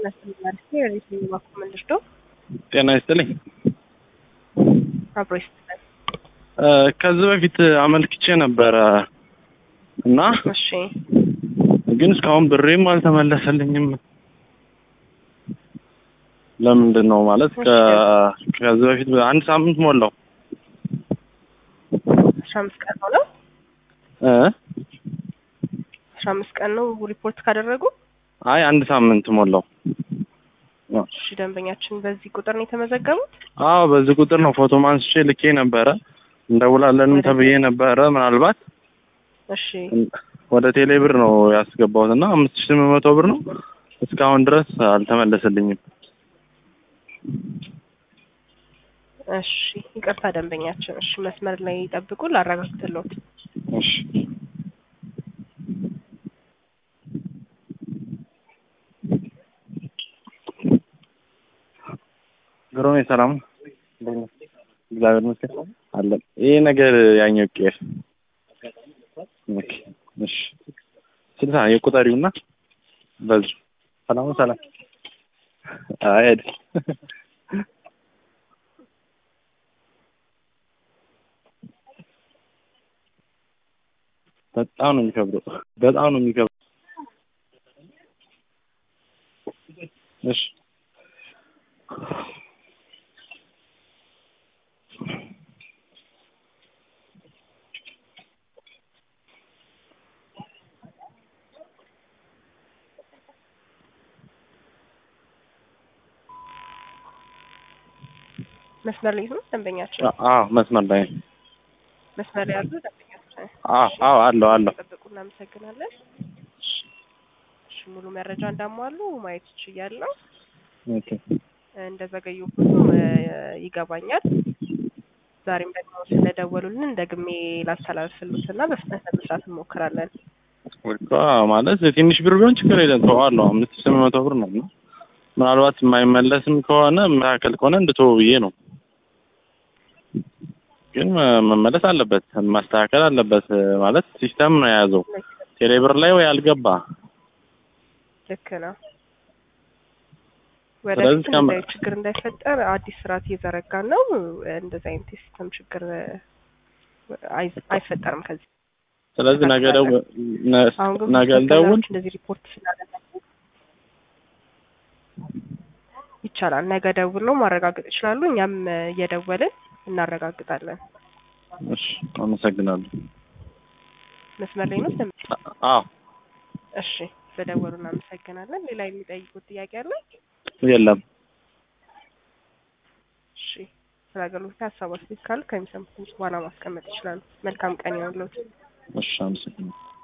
ጤና ይስጥልኝ። አብሮሽ ከዚህ በፊት አመልክቼ ነበረ እና እሺ ግን እስካሁን ብሬም አልተመለሰልኝም። ለምንድን ነው ማለት ከዚህ በፊት አንድ ሳምንት ሞላው። 15 ቀን ነው 15 ቀን ነው ሪፖርት ካደረጉ? አይ አንድ ሳምንት ሞላው። እሺ ደንበኛችን በዚህ ቁጥር ነው የተመዘገቡት? አዎ በዚህ ቁጥር ነው። ፎቶ ማንስቼ ልኬ ነበረ። እንደውላለንም ተብዬ ነበረ። ምናልባት እሺ ወደ ቴሌብር ነው ያስገባሁትና 5800 ብር ነው። እስካሁን ድረስ አልተመለሰልኝም። እሺ ይቅርታ ደንበኛችን። እሺ መስመር ላይ ይጠብቁ ላረጋግጥልዎት። እሺ ግሮኔ ሰላም እግዚአብሔር ይመስገን አለ። ይሄ ነገር ያኛው ቄስ ኦኬ እሺ ስልሳ የቁጠሪውና በዙ ሰላም አይድ በጣም ነው የሚከብደው። እሺ መስመር ላይ ነው ደንበኛችን? አዎ መስመር ላይ ያሉ ደንበኛችን? አዎ አለው ተጠብቁ። እናመሰግናለን። እሺ ሙሉ መረጃ እንዳሟሉ ማየት ይችላል። ኦኬ እንደዘገዩብን ይገባኛል። ዛሬም ደግሞ ስለደወሉልን ደግሜ ላስተላልፍልዎትና በፍጥነት ለመስራት እንሞክራለን። ወልቃ ማለት ትንሽ ብር ቢሆን ችግር የለም ተዋለው። 5800 ብር ነው። ምናልባት የማይመለስም ከሆነ መካከል ከሆነ እንድትወው ብዬ ነው። ግን መመለስ አለበት፣ ማስተካከል አለበት። ማለት ሲስተም ነው የያዘው ቴሌብር ላይ ወይ አልገባ። ልክ ነው። ወደፊት እንደዚህ ችግር እንዳይፈጠር አዲስ ስርዓት እየዘረጋን ነው። እንደዚህ አይነት ሲስተም ችግር አይፈጠርም ከዚህ። ስለዚህ ነገ ደውል እንደዚህ ሪፖርት ስላደረግን ይቻላል። ነገ ደውለው ማረጋገጥ ይችላሉ። እኛም እየደወልን እናረጋግጣለን። እሺ አመሰግናለሁ። መስመር ላይ ነው? አዎ እሺ በደወሉ እናመሰግናለን። ሌላ የሚጠይቁት ጥያቄ አለ? የለም። እሺ ስለ አገልግሎት ሀሳብ አስተያየት ካሉ ከሚሰሙት በኋላ ማስቀመጥ ይችላሉ። መልካም ቀን ይሁንልዎት። እሺ አመሰግናለሁ።